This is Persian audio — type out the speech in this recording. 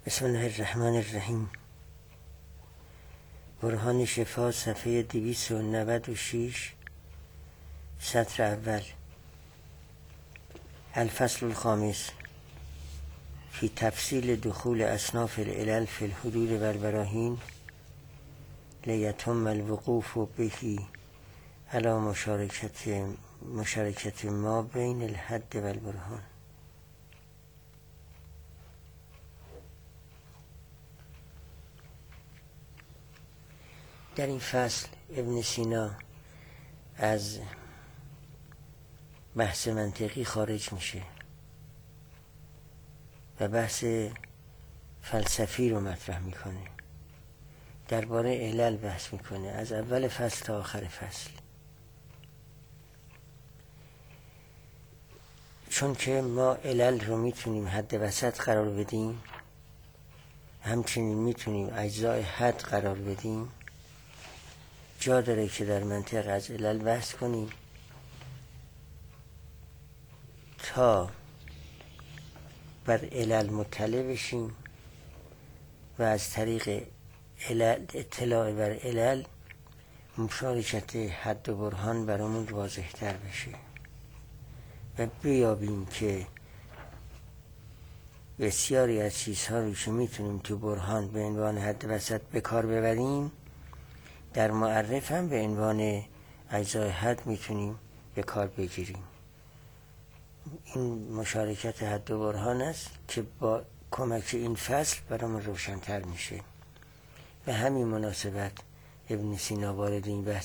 بسم الله الرحمن الرحیم. برهان شفا صفحه 296 سطر اول. الفصل الخامس فی تفصیل دخول اصناف العلل فی الحدود و البراهین لیتم الوقوف بهی علی مشارکت ما بین الحد و البرهان. در این فصل ابن سینا از بحث منطقی خارج میشه و بحث فلسفی رو مطرح میکنه. درباره علل بحث میکنه از اول فصل تا آخر فصل. چون که ما علل رو میتونیم حد وسط قرار بدیم، همچنین میتونیم اجزای حد قرار بدیم، جا داره که در منطق از علل بحث کنیم تا بر علل مطلع بشیم و از طریق اطلاع بر علل مشارکت حد و برهان برامون واضح تر بشه و بیابیم که بسیاری از چیزها رو که میتونیم تو برهان به عنوان حد وسط به کار ببریم، در معرف هم به عنوان اجزای حد میتونیم به کار بگیریم. این مشارکت حد و برهان است که با کمک این فصل برامون روشن‌تر میشه. به همین مناسبت ابن سینا وارد این بحث